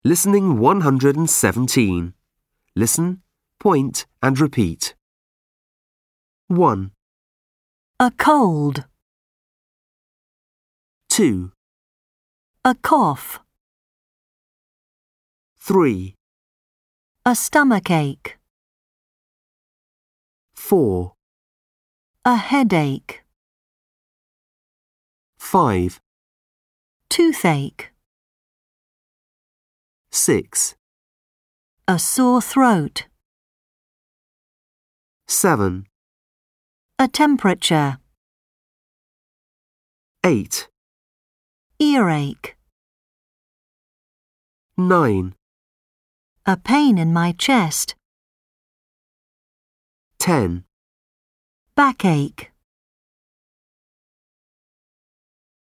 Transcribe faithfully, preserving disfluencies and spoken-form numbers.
Listening one hundred seventeen. Listen, point and repeat. one, A cold. two, A cough. three, A stomachache. four, A headache. five, Toothache. six, A sore throat. seven, A temperature. eight, Earache. nine, A pain in my chest. ten. Backache.